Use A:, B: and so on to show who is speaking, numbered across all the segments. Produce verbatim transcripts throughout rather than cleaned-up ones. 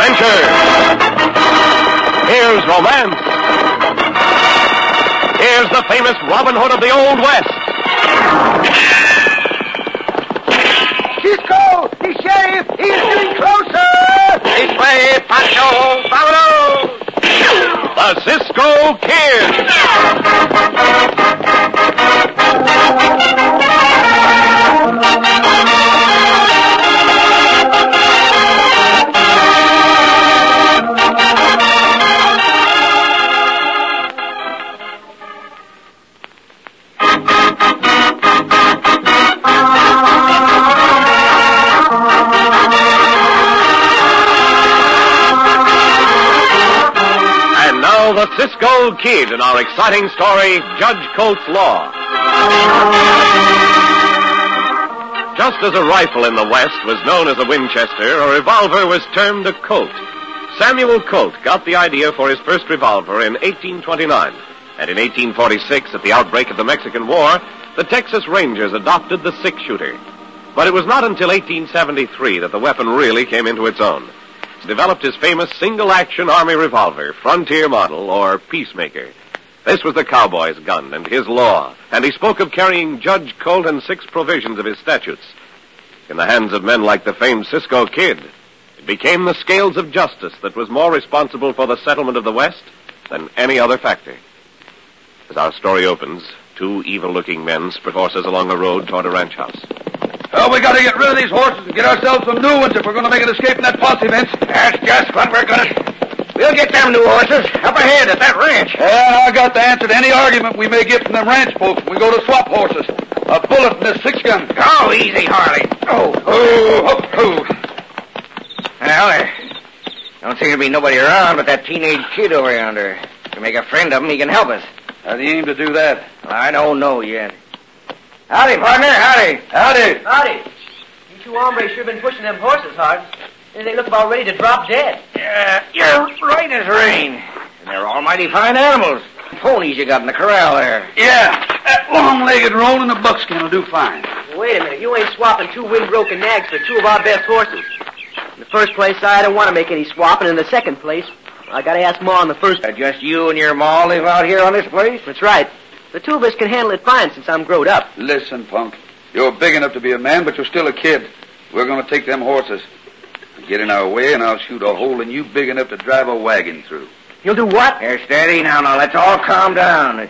A: adventure. Here's romance. Here's the famous Robin Hood of the Old West.
B: Cisco! The sheriff! He's getting closer!
C: This way, Pancho! Vámonos!
A: The Cisco Kid! The Cisco Kid in our exciting story, Judge Colt's Law. Just as a rifle in the West was known as a Winchester, a revolver was termed a Colt. Samuel Colt got the idea for his first revolver in eighteen twenty-nine. And in eighteen forty-six, at the outbreak of the Mexican War, the Texas Rangers adopted the six-shooter. But it was not until eighteen seventy-three that the weapon really came into its own. Developed his famous single-action Army revolver, Frontier model, or Peacemaker. This was the cowboy's gun and his law, and he spoke of carrying Judge Colt and six provisions of his statutes. In the hands of men like the famed Cisco Kid, it became the scales of justice that was more responsible for the settlement of the West than any other factor. As our story opens, two evil-looking men spur horses along a road toward a ranch house.
B: Oh, we got to get rid of these horses and get ourselves some new ones if we're going to make an escape in that posse, Vince.
C: That's just what we're going to... We'll get them new horses up ahead at that ranch.
B: Yeah, I got the answer to any argument we may get from them ranch folks when we go to swap horses. A bullet from this six-gun.
C: Oh, easy, Harley.
B: Oh, oh, oh, oh.
C: Well, there don't seem to be nobody around but that teenage kid over yonder. If we make a friend of him, he can help us.
B: How do you aim to do that?
C: I don't know yet. Howdy, partner, howdy.
B: Howdy.
D: Howdy. You two hombres sure been pushing them horses hard. They look about ready to drop dead.
C: Yeah, you're right as rain. And they're almighty fine animals. Ponies you got in the corral there.
B: Yeah, that long-legged roan and the buckskin will do fine.
D: Wait a minute. You ain't swapping two wind-broken nags for two of our best horses. In the first place, I don't want to make any swapping. In the second place, I got to ask Ma in the first...
C: Uh, just you and your Ma live out here on this place?
D: That's right. The two of us can handle it fine since I'm growed up.
B: Listen, punk. You're big enough to be a man, but you're still a kid. We're going to take them horses. Get in our way, and I'll shoot a hole in you big enough to drive a wagon through.
D: You'll do what?
C: Here, steady now. Now, let's all calm down.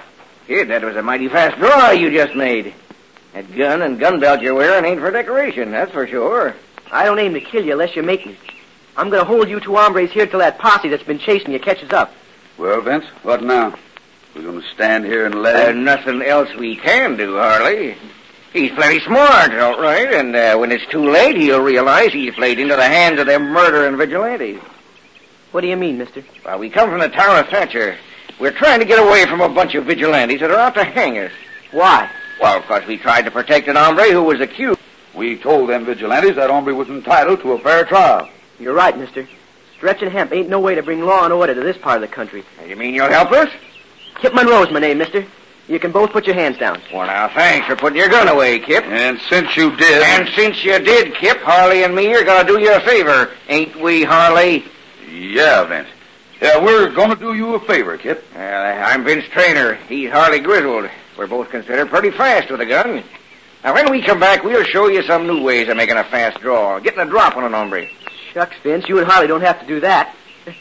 C: Kid, that was a mighty fast draw you just made. That gun and gun belt you're wearing ain't for decoration, that's for sure.
D: I don't aim to kill you unless you make me. I'm going to hold you two hombres here till that posse that's been chasing you catches up.
B: Well, Vince, what now? We're going to stand here and let
C: There's
B: him...
C: nothing else we can do, Harley. He's plenty smart, all right, and uh, when it's too late, he'll realize he's played into the hands of them murdering vigilantes.
D: What do you mean, mister?
C: Well, we come from the town of Thatcher. We're trying to get away from a bunch of vigilantes that are out to hang us.
D: Why?
C: Well, because we tried to protect an hombre who was accused.
B: We told them vigilantes that hombre was entitled to a fair trial.
D: You're right, mister. Stretch and hemp ain't no way to bring law and order to this part of the country.
C: You mean you'll help us?
D: Kip Monroe's my name, mister. You can both put your hands down.
C: Well, now, thanks for putting your gun away, Kip.
B: And since you did...
C: And since you did, Kip, Harley and me are going to do you a favor. Ain't we, Harley?
B: Yeah, Vince. Yeah, we're going to do you a favor, Kip.
C: Well, I'm Vince Trainer. He's Harley Griswold. We're both considered pretty fast with a gun. Now, when we come back, we'll show you some new ways of making a fast draw, getting a drop on an hombre.
D: Shucks, Vince, you and Harley don't have to do that.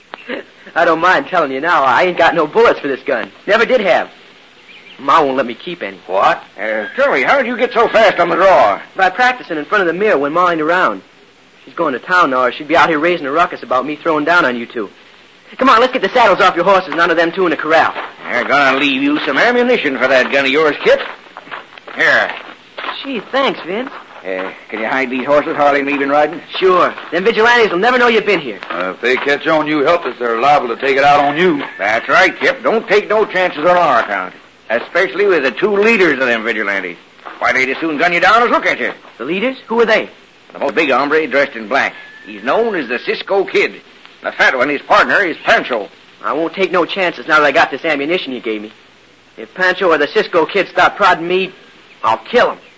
D: I don't mind telling you now, I ain't got no bullets for this gun. Never did have. Ma won't let me keep any.
C: What? Uh, tell me, how did you get so fast on the draw?
D: By practicing in front of the mirror when Ma ain't around. She's going to town now, or she'd be out here raising a ruckus about me throwing down on you two. Come on, let's get the saddles off your horses and onto them two in the corral.
C: They're gonna leave you some ammunition for that gun of yours, Kip. Here.
D: Gee, thanks, Vince.
C: Uh, can you hide these horses Harley and me been riding?
D: Sure. Them vigilantes will never know you've been here.
B: Uh, if they catch on you help us, they're liable to take it out on you.
C: That's right, Kip. Don't take no chances on our account. Especially with the two leaders of them vigilantes. Why, they'd as soon gun you down as look at you.
D: The leaders? Who are they?
C: The most big hombre dressed in black. He's known as the Cisco Kid. The fat one, his partner, is Pancho.
D: I won't take no chances now that I got this ammunition you gave me. If Pancho or the Cisco Kid stop prodding me, I'll kill him.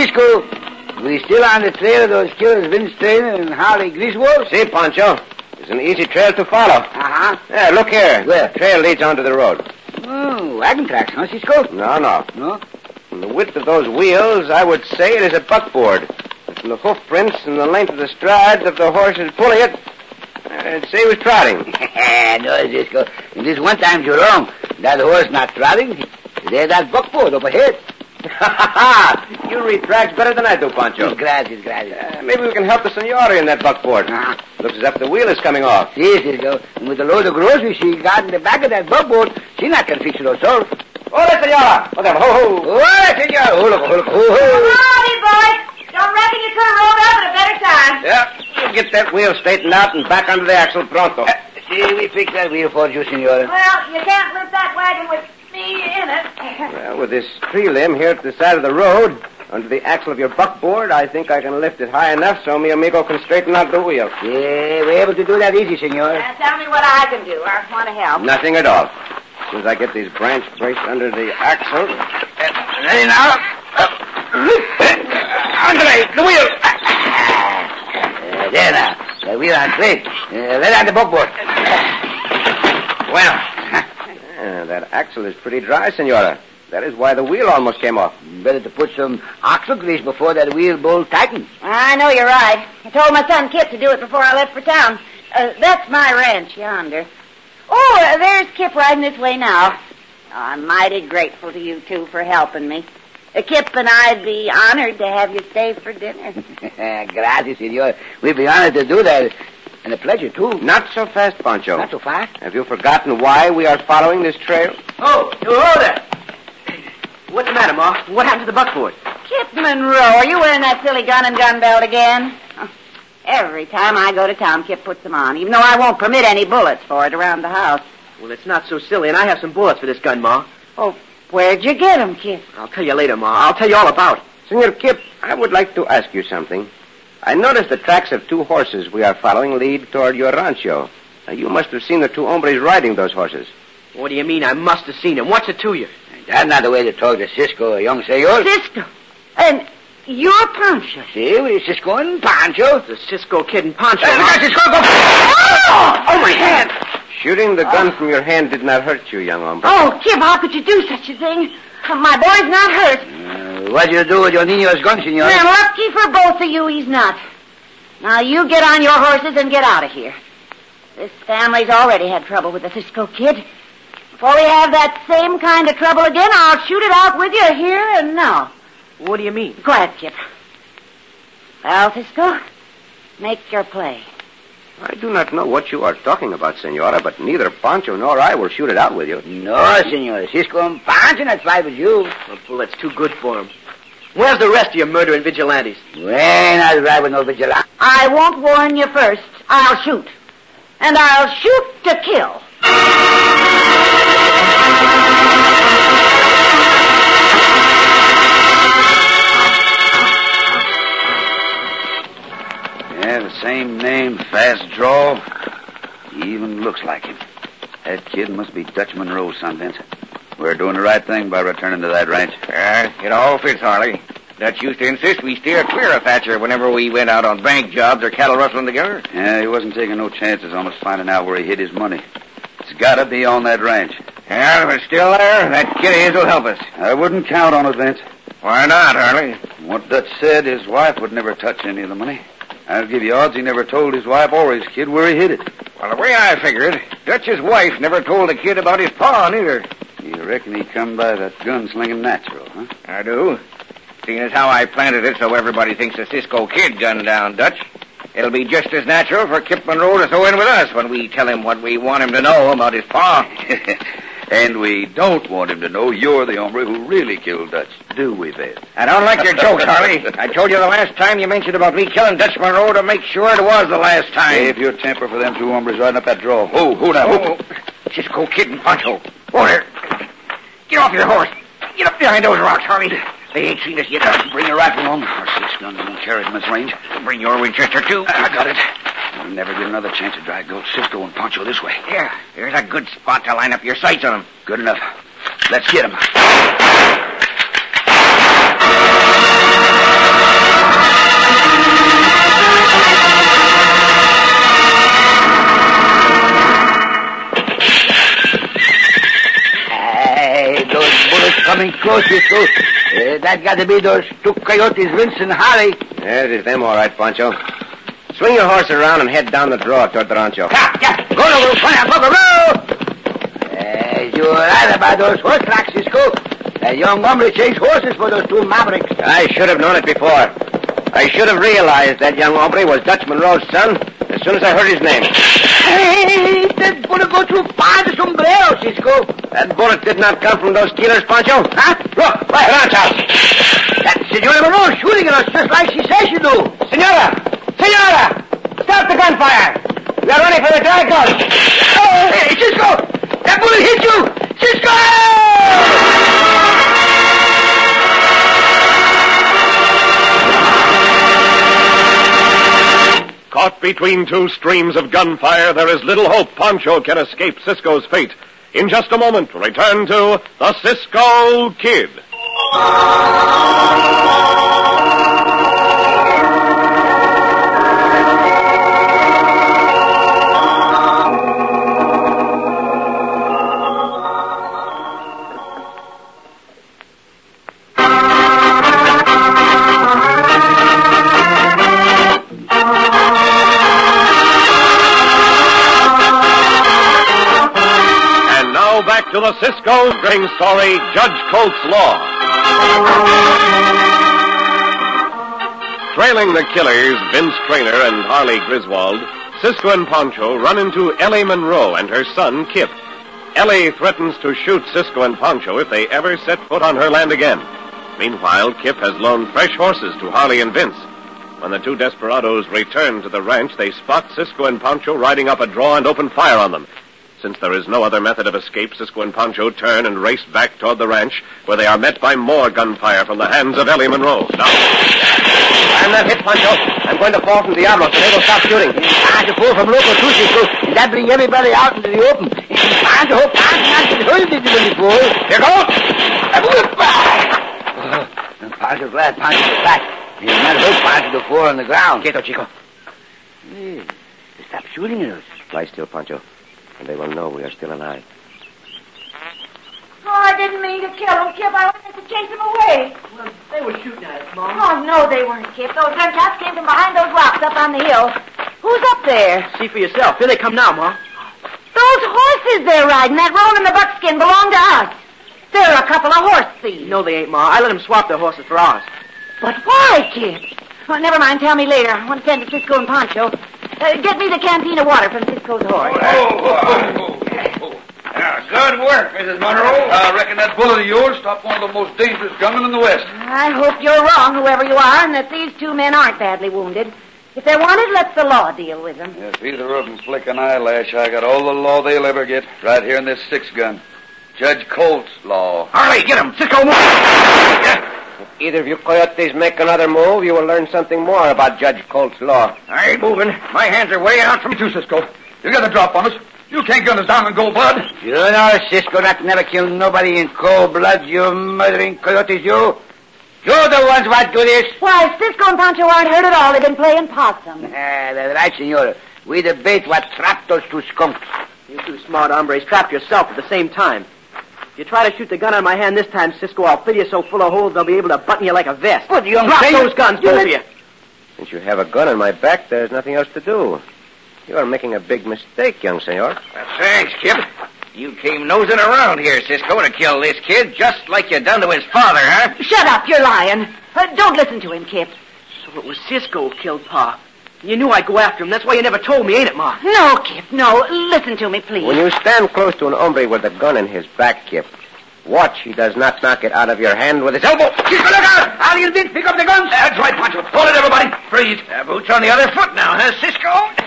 E: Cisco, we still on the trail of those killers, Vince Trainer and Harley Griswold?
C: See, Pancho. It's an easy trail to follow.
E: Uh-huh.
C: Yeah, look here.
E: Where?
C: The trail leads onto the road.
E: Oh, wagon tracks, huh, Cisco?
C: No, no.
E: No?
C: From the width of those wheels, I would say it is a buckboard. But from the hoof prints and the length of the strides of the horses pulling it, I'd say he was trotting.
E: No, Cisco. And this one time you're wrong. That horse not trotting. There's that buckboard up ahead.
C: You read tracks better than I do, Pancho.
E: Gracias, gracias.
C: Uh, maybe we can help the senora in that buckboard.
E: Uh-huh.
C: Looks as if the wheel is coming off.
E: See, Cisco. And with the load of groceries she got in the back of that buckboard, she not can fix it herself.
C: Hola, senora. Hola, ho, ho.
E: Hola, senor. Hola, hola, ho, ho.
F: Howdy, boys. Don't reckon you could have rolled up at a better time.
C: Yeah, we'll get that wheel straightened out and back under the axle pronto.
E: Uh, see, we fix that wheel for you, senora.
F: Well, you can't lift that wagon with me in it.
C: Well, with this tree limb here at the side of the road, under the axle of your buckboard, I think I can lift it high enough so mi amigo can straighten out the wheel.
E: Yeah, we're able to do that easy, senor.
F: Uh, tell me what I can do. I want to help.
C: Nothing at all. As soon as I get these branch braced under the axle.
E: Uh, ready now? Uh, Andre, the wheel. Uh, there now. The wheel on straight. Uh, let on the buckboard.
C: Well, uh, that axle is pretty dry, senora. That is why the wheel almost came off.
E: Better to put some axle grease before that wheel bolt tightens.
F: I know you're right. I told my son Kip to do it before I left for town. Uh, that's my ranch yonder. Oh, uh, there's Kip riding this way now. Oh, I'm mighty grateful to you two for helping me. Uh, Kip and I'd be honored to have you stay for dinner.
E: Gracias, senor. We'd be honored to do that. And a pleasure, too.
C: Not so fast, Pancho.
E: Not so fast?
C: Have you forgotten why we are following this trail?
D: Oh, hello there. What's the matter, Ma? What happened to the buckboard?
F: Kip Monroe, are you wearing that silly gun and gun belt again? Oh, every time I go to town, Kip puts them on, even though I won't permit any bullets for it around the house.
D: Well, it's not so silly, and I have some bullets for this gun, Ma.
F: Oh, where'd you get them, Kip?
D: I'll tell you later, Ma. I'll tell you all about it.
C: Senor Kip, I would like to ask you something. I noticed the tracks of two horses we are following lead toward your rancho. Now, you must have seen the two hombres riding those horses.
D: What do you mean? I must have seen him. What's it to you?
E: That's not the way to talk to Cisco, young senor.
F: Cisco. And you're Pancho.
E: See, we're Cisco and Pancho.
D: The Cisco Kid and Pancho.
E: Hey,
D: Ma.
E: Cisco, go. Oh, oh, my hand.
C: Shooting the gun from your hand did not hurt you, young hombre.
F: Oh, Kip, how could you do such a thing? My boy's not hurt.
E: Uh, what do you do with your niño's gun, senor?
F: And lucky for both of you, he's not. Now, you get on your horses and get out of here. This family's already had trouble with the Cisco Kid. Before we have that same kind of trouble again, I'll shoot it out with you here and now.
D: What do you mean?
F: Quiet, Kip. Well, Cisco, make your play.
C: I do not know what you are talking about, senora, but neither Pancho nor I will shoot it out with you.
E: No, senor. Cisco and Pancho not fight with you.
D: Well, fool, that's too good for him. Where's the rest of your murdering vigilantes?
E: We're not ride with no vigilante.
F: I won't warn you first. I'll shoot. And I'll shoot to kill.
B: Yeah, the same name, fast draw. He even looks like him. That kid must be Dutch Monroe's son, Vince. We're doing the right thing by returning to that ranch.
C: Uh, it all fits, Harley. Dutch used to insist we steer clear of Thatcher whenever we went out on bank jobs or cattle rustling together.
B: Yeah, he wasn't taking no chances on us finding out where he hid his money. It's got to be on that ranch.
C: Yeah, if it's still there, that kid of his will help us.
B: I wouldn't count on it, Vince.
C: Why not, Harley?
B: What Dutch said, his wife would never touch any of the money. I'll give you odds he never told his wife or his kid where he hid it.
C: Well, the way I figured, Dutch's wife never told the kid about his paw, neither.
B: You reckon he come by that gun-slinging natural, huh?
C: I do. Seeing as how I planted it so everybody thinks the Cisco Kid gunned down Dutch, it'll be just as natural for Kip Monroe to throw in with us when we tell him what we want him to know about his paw.
B: And we don't want him to know you're the hombre who really killed Dutch, do we, Vince?
C: I don't like your jokes, Harley. I told you the last time you mentioned about me killing Dutch Monroe to make sure it was the last time.
B: Save your temper for them two hombres riding up that draw. Who? Who now?
C: Oh, Cisco Kid and Pancho. Oh, there. Get off your horse. Get up behind those rocks, Harley. They ain't seen us yet.
B: Bring your rifle on. Our six guns won't carry them this range.
C: Bring your Winchester, too.
B: I got it. We'll never get another chance to drag those Cisco and Pancho this way.
C: Yeah, there's a good spot to line up your sights on them.
B: Good enough. Let's get them.
E: coming close, Cisco. Uh, that got to be those two coyotes, Vince and Harley.
C: Yeah, it is them, all right, Pancho. Swing your horse around and head down the draw toward the rancho.
E: Yeah, yeah. Go, go, go, go, go. Uh, you're right about those horse tracks, Cisco. That young hombre chased horses for those two mavericks.
C: I should have known it before. I should have realized that young hombre was Dutch Monroe's son as soon as I heard his name.
E: Hey, that bullet go too far the sombrero, Cisco.
C: That bullet did not come from those killers, Pancho.
E: Huh? Look, right, rancho. That's Senora Monroe shooting at us just like she says you do.
C: Senora! Senora! Stop the gunfire! We are ready for the dry gun.
E: Oh, hey, Cisco! That bullet hit you! Cisco!
A: Caught between two streams of gunfire, there is little hope Pancho can escape Cisco's fate. In just a moment, return to the Cisco Kid. To the Cisco String story, Judge Colt's Law. Trailing the killers, Vince Traynor and Harley Griswold, Cisco and Pancho run into Ellie Monroe and her son, Kip. Ellie threatens to shoot Cisco and Pancho if they ever set foot on her land again. Meanwhile, Kip has loaned fresh horses to Harley and Vince. When the two desperados return to the ranch, they spot Cisco and Pancho riding up a draw and open fire on them. Since there is no other method of escape, Cisco and Pancho turn and race back toward the ranch, where they are met by more gunfire from the hands of Ellie Monroe. Now,
C: I'm not hit, Pancho. I'm going to fall from Diablo, so they will stop shooting.
E: Time to pull from local too, Cisco, and that bring everybody out into the open. It's time to hope time not to hurt it before.
C: Here goes!
E: Pancho glad Pancho was back. He did not hurt Pancho before on the ground.
C: Quieto, Chico.
E: Hey, they stopped shooting at us.
C: Lie still, Pancho, and they will know we are still alive.
F: Oh, I didn't mean to kill him, Kip. I wanted to chase him away.
D: Well, they were shooting at us, Mom.
F: Oh, no, they weren't, Kip. Those gunshots came from behind those rocks up on the hill. Who's up there?
D: See for yourself. Here they come now, Mom.
F: Those horses they're riding, that roan and the buckskin, belong to us. They're a couple of horse thieves.
D: No, they ain't, Ma. I let them swap their horses for ours.
F: But why, Kip? Well, never mind. Tell me later. I want to send to Cisco and Pancho. Uh, get me the canteen of water from Cisco's horse.
B: Oh, oh, oh, oh. Yeah, good work, Missus Monroe. I reckon that bullet of yours stopped one of the most dangerous gunmen in the West.
F: I hope you're wrong, whoever you are, and that these two men aren't badly wounded. If they're wanted, let the law deal with them.
B: If either of them flick an eyelash, I got all the law they'll ever get right here in this six-gun. Judge Colt's law.
C: Harley, get him! Cisco, move! Yeah. If either of you coyotes make another move, you will learn something more about Judge Colt's law.
B: I ain't moving. My hands are way out from you, Cisco. You got the drop on us. You can't gun us down in cold blood.
E: You know, Cisco, not never kill nobody in cold blood, you murdering coyotes, you. You're the ones what do this.
F: Why, Cisco and Pancho aren't hurt at all. They've been playing possum.
E: Ah, that's right, senor. We the bait what trapped those two skunks.
D: You two smart hombres trapped yourself at the same time. If you try to shoot the gun on my hand this time, Cisco, I'll fill you so full of holes they'll be able to button you like a vest.
E: What, you don't
D: Drop
E: say
D: those guns, both of you.
C: Since you have a gun on my back, there's nothing else to do. You are making a big mistake, young senor.
G: Uh, thanks, Kip. You came nosing around here, Cisco, to kill this kid, just like you done to his father, huh?
F: Shut up, you're lying. Uh, don't listen to him, Kip.
D: So it was Cisco who killed Pa. You knew I'd go after him. That's why you never told me, ain't it, Ma?
F: No, Kip, no. Listen to me, please.
C: When you stand close to an hombre with a gun in his back, Kip, watch he does not knock it out of your hand with his elbow.
E: Cisco, look out! All you did, pick up the guns.
G: That's right, Pancho. Hold it, everybody. Freeze. Uh, boots on the other foot now, huh, Cisco?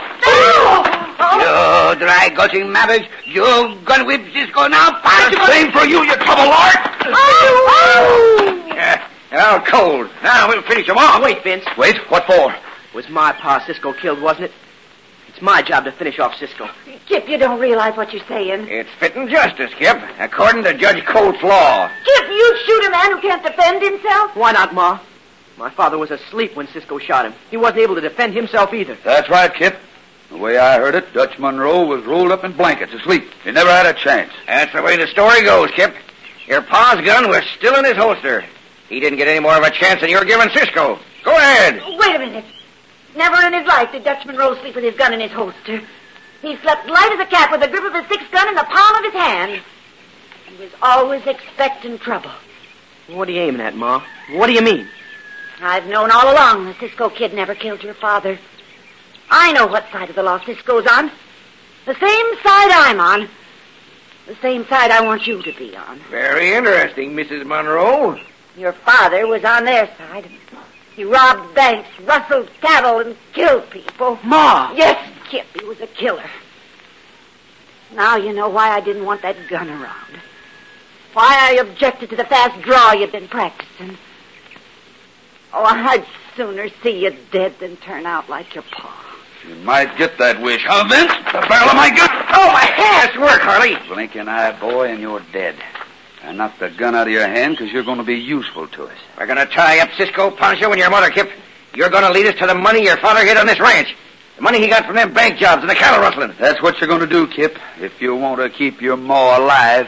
E: You dry gushing mavericks. You gun whip Cisco now.
G: The same for you, you trouble lord.
F: Oh, oh.
G: Yeah, out cold. Now we'll finish them off.
D: Wait, Vince.
G: Wait, what for?
D: It was my Pa Cisco killed, wasn't it? It's my job to finish off Cisco.
F: Kip, you don't realize what you're saying.
G: It's fitting justice, Kip, according to Judge Colt's law.
F: Kip, you shoot a man who can't defend himself?
D: Why not, Ma? My father was asleep when Cisco shot him. He wasn't able to defend himself either.
B: That's right, Kip. The way I heard it, Dutch Monroe was rolled up in blankets asleep. He never had a chance.
G: That's the way the story goes, Kip.
C: Your pa's gun was still in his holster. He didn't get any more of a chance than you're giving Cisco. Go ahead.
F: Wait a minute. Never in his life did Dutch Monroe sleep with his gun in his holster. He slept light as a cat with the grip of his six gun in the palm of his hand. He was always expecting trouble.
D: What are you aiming at, Ma? What do you mean?
F: I've known all along the Cisco Kid never killed your father. I know what side of the law Cisco's on. The same side I'm on. The same side I want you to be on.
C: Very interesting, Missus Monroe.
F: Your father was on their side. He robbed banks, rustled cattle, and killed people.
D: Ma!
F: Yes, Kip, he was a killer. Now you know why I didn't want that gun around. Why I objected to the fast draw you'd been practicing. Oh, I'd sooner see you dead than turn out like your pa.
B: You might get that wish, huh, Vince? The barrel of my gun.
C: Oh, my hand! Nice work, Harley.
B: Blink an eye, boy, and you're dead. I knocked the gun out of your hand because you're going to be useful to us.
C: We're going to tie up Cisco, Pancho, and your mother, Kip. You're going to lead us to the money your father hid on this ranch. The money he got from them bank jobs and the cattle rustling.
B: That's what you're going to do, Kip, if you want to keep your ma alive.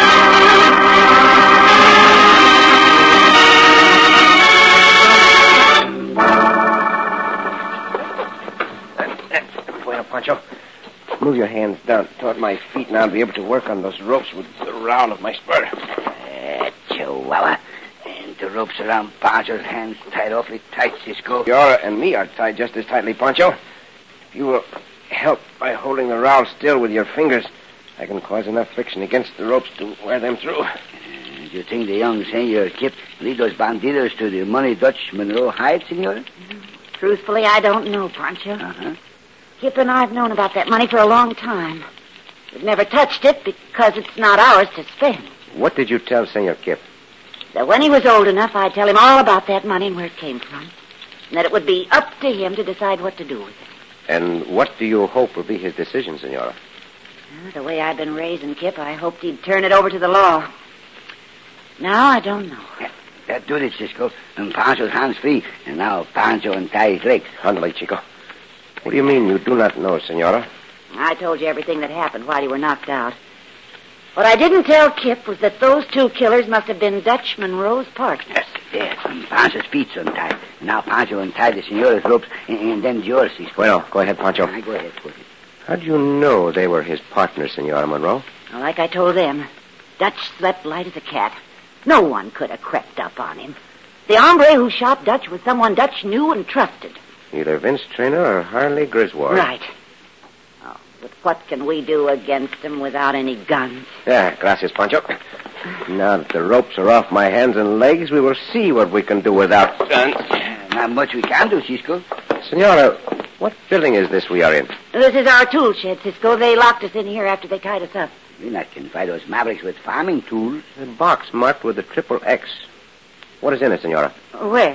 G: Bueno, Pancho. Move your hands down toward my feet, and I'll be able to work on those ropes with the round of my spur.
E: Uh, Chihuahua. And the ropes around Pancho's hands tied awfully tight, Cisco.
G: Your and me are tied just as tightly, Pancho. If you will help by holding the round still with your fingers, I can cause enough friction against the ropes to wear them through.
E: Uh, do you think the young senor Kip lead those bandidos to the money Dutch Monroe hide, senor?
F: Truthfully, I don't know, Pancho.
E: Uh-huh.
F: Kip and I have known about that money for a long time. We've never touched it because it's not ours to spend.
G: What did you tell Senor Kip?
F: That when he was old enough, I'd tell him all about that money and where it came from. And that it would be up to him to decide what to do with it.
G: And what do you hope will be his decision, Senora?
F: Well, the way I've been raising Kip, I hoped he'd turn it over to the law. Now, I don't know.
E: Yeah, that did it, Cisco. And Pancho's hands free. And now Pancho untie his legs.
G: Handle, Chico. What do you mean you do not know, Senora?
F: I told you everything that happened while you were knocked out. What I didn't tell Kip was that those two killers must have been Dutch Monroe's partners.
E: Yes, yes. And Pancho's feet's untied. And now Pancho untied the senora's ropes, and, and then yours, Cisco.
G: Well, go ahead, Pancho.
E: Ah, go ahead, go ahead.
G: How do you know they were his partners, Senora Monroe?
F: Well, like I told them, Dutch slept light as a cat. No one could have crept up on him. The hombre who shot Dutch was someone Dutch knew and trusted.
G: Either Vince Traynor or Harley Griswold.
F: Right. Oh, but what can we do against him without any guns?
G: Yeah, gracias, Pancho. Now that the ropes are off my hands and legs, we will see what we can do without guns.
E: Not much we can do, Cisco.
G: Senora, what building is this we are in?
F: This is our tool shed, Cisco. They locked us in here after they tied us up.
E: We're not can fight those mavericks with farming tools.
G: A box marked with a triple X. What is in it, Senora?
F: Where?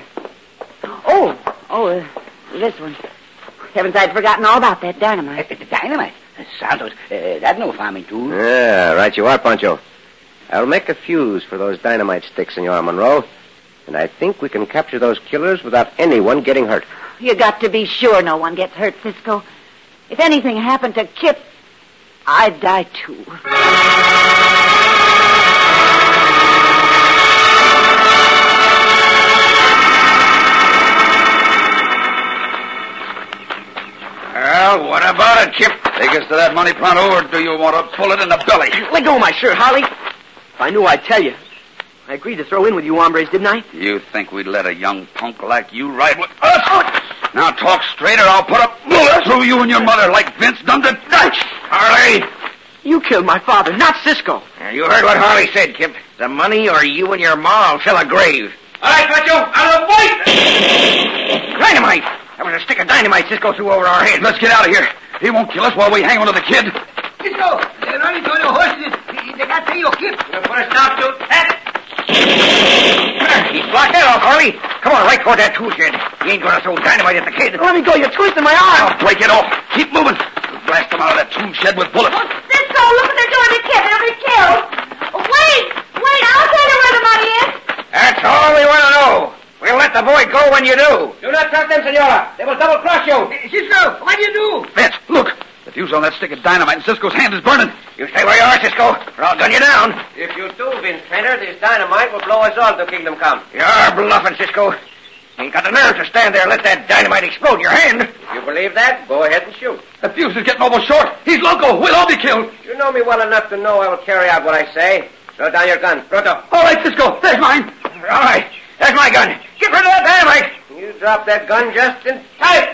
F: Oh, oh, uh, this one. Heavens, I'd forgotten all about that dynamite.
E: Uh, dynamite? Uh, Santos, uh, that's no farming tool.
G: Yeah, right you are, Pancho. I'll make a fuse for those dynamite sticks, Senora Monroe. And I think we can capture those killers without anyone getting hurt.
F: You got to be sure no one gets hurt, Cisco. If anything happened to Kip, I'd die too.
C: Well, what about it, Kip?
B: Take us to that money pronto, or do you want a bullet in the belly?
D: Let go of my shirt, Harley. If I knew, I'd tell you. I agreed to throw in with you hombres, didn't I?
B: You think we'd let a young punk like you ride with us? Now talk straight, or I'll put a bullet through you and your mother like Vince done to Dutch.
C: Harley!
D: You killed my father, not Cisco.
C: Now, you heard what Harley said, Kip. The money or you and your ma will fill a grave. All right, Pancho, out of the way! Dynamite! That was a stick of dynamite Cisco threw over our heads.
B: Let's get out of here. He won't kill us while we hang on to the kid.
E: Cisco, they're running to the horses. They got to your Kip.
C: Put a stop to that. He's blocked that off, Harley. Come on, right toward that tool shed. He ain't gonna throw dynamite at the kid.
D: Let me go. You're twisting my arm.
B: I'll break it off. Keep moving. We'll blast them out of that tool shed with bullets.
F: Cisco, look what they're doing to Kip. He'll be killed. Wait, wait, I'll tell you where the money is.
C: That's all we want to know. We'll let the boy go when you do. Do not trust them, Senora. They will double-cross you.
E: Cisco, what do you do?
B: Vince, look. The fuse on that stick of dynamite in Cisco's hand is burning.
C: You stay where you are, Cisco, or I'll gun you down.
G: If you do, Vince Fenner, this dynamite will blow us all to Kingdom Come.
C: You're bluffing, Cisco. You ain't got the nerve to stand there and let that dynamite explode in your hand.
G: If you believe that, go ahead and shoot.
B: The fuse is getting almost short. He's loco. We'll all be killed.
G: You know me well enough to know I will carry out what I say. Throw down your gun. Pronto.
B: All right, Cisco. There's mine.
C: All right. That's my gun. Get rid of that dynamite.
G: You dropped that gun just in time.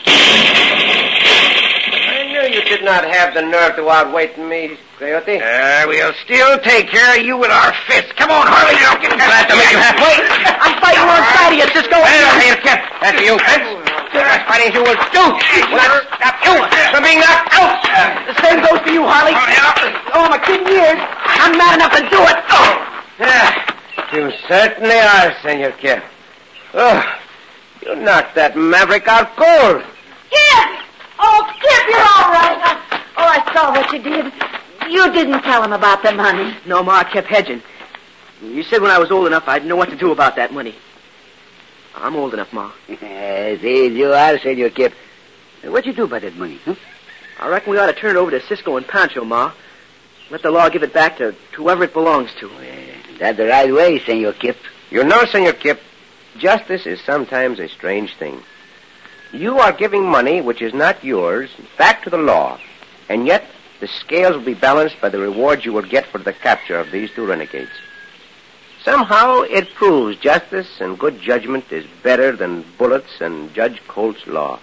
G: I knew you did not have the nerve to outweight me, Coyote.
C: Uh, we'll still take care of you with our fists. Come on, Harley. Now get glad to meet you halfway.
D: I'm fighting alongside of you, Cisco.
C: Well, here, Kip. That's you, Vince. That's fighting as you will do. Will not stop you from being knocked out.
D: The same goes for you, Harley. Oh, my kid years. I'm mad enough to do it. Oh.
G: Yeah, you certainly are, Senor Kip. Oh, you knocked that maverick out cold.
F: Kip! Oh, Kip, you're all right. Oh, I saw what you did. You didn't tell him about the money.
D: No, Ma, I kept hedging. You said when I was old enough I'd know what to do about that money. I'm old enough, Ma.
E: Yes, you are, Senor Kip. What you do about that money, huh?
D: I reckon we ought to turn it over to Cisco and Pancho, Ma. Let the law give it back to whoever it belongs to.
E: Well, that's the right way, Senor Kip.
G: You know, Senor Kip, justice is sometimes a strange thing. You are giving money which is not yours back to the law, and yet the scales will be balanced by the reward you will get for the capture of these two renegades. Somehow it proves justice and good judgment is better than bullets and Judge Colt's law.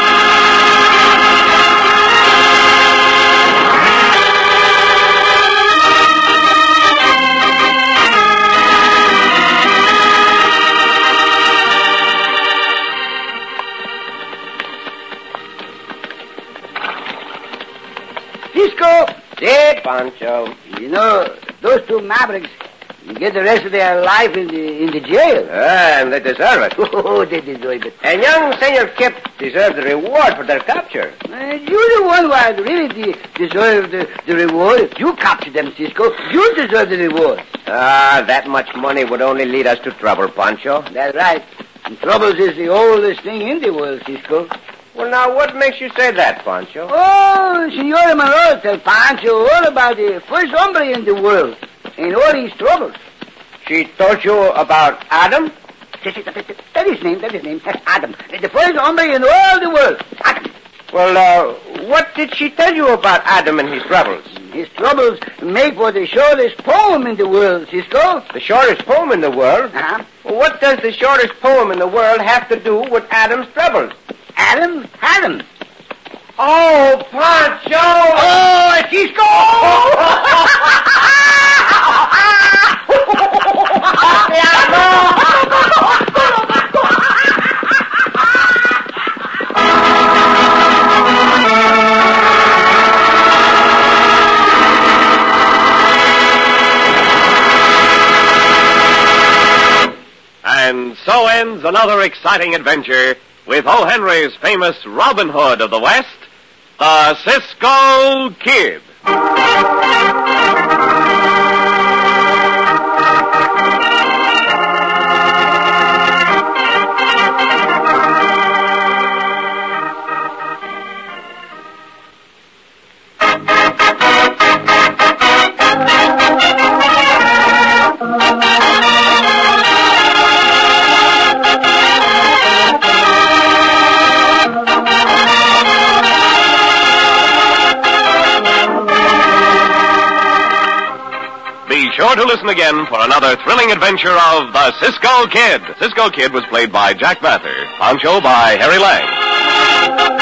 E: Cisco!
G: See, Pancho.
E: You know, those two mavericks, you get the rest of their life in the in the jail.
G: Ah, and they deserve it.
E: Oh, they deserve it.
G: And young Senor Kip deserves the reward for their capture.
E: Uh, you're the one who has really de- deserve the, the reward. You captured them, Cisco. You deserve the reward.
G: Ah, that much money would only lead us to trouble, Pancho.
E: That's right. And troubles is the oldest thing in the world, Cisco.
G: Well, now, what makes you say that, Pancho?
E: Oh, Senora Manolo tell Pancho all about the first hombre in the world and all his troubles.
G: She told you about Adam?
E: That is his name, that is his name. Adam. The first hombre in all the world. Adam.
G: Well, uh, what did she tell you about Adam and his troubles?
E: His troubles make for the shortest poem in the world, Cisco.
G: The shortest poem in the world?
E: Uh-huh.
G: Well, what does the shortest poem in the world have to do with Adam's troubles?
E: Adam, Adam.
G: Oh, Pancho!
E: Oh, Cisco!
A: And so ends another exciting adventure with O. Henry's famous Robin Hood of the West, the Cisco Kid. Be sure to listen again for another thrilling adventure of the Cisco Kid. Cisco Kid was played by Jack Mather, Pancho by Harry Lang.